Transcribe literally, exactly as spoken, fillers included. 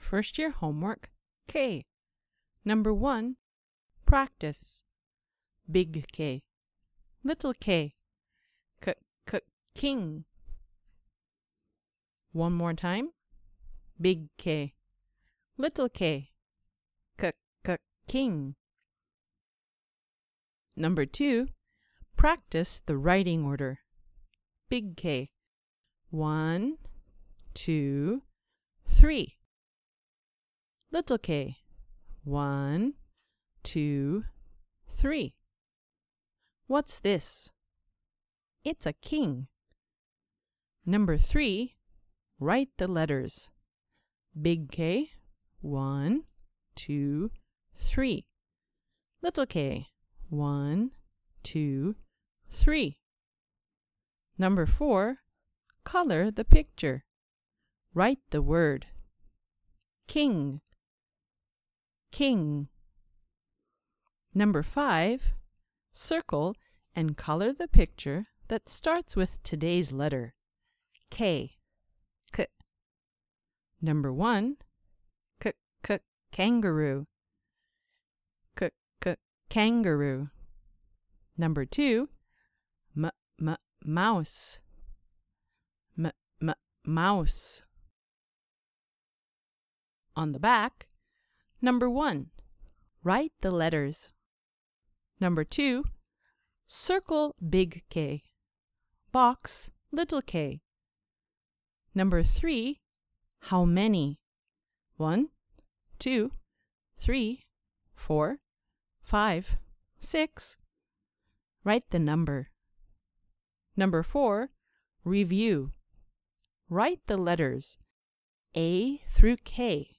First year homework, K. Number one, practice. Big K. Little K. K, K, king. One more time. Big K. Little K. K, K, king. Number two, practice the writing order. Big K. One, two, three. Little K. One, two, three. What's this? It's a king. Number three, write the letters. Big K. One, two, three. Little K. One, two, three. Number four, color the picture. Write the word. King. King. Number five, circle and color the picture that starts with today's letter. K. K. Number one, K, K, kangaroo. K, K, kangaroo. Number two, M, M, mouse. M, M, mouse. On the back, number one, write the letters. Number two, circle big K. Box little k. Number three, how many? One, two, three, four, five, six. Write the number. Number four, review. Write the letters A through K.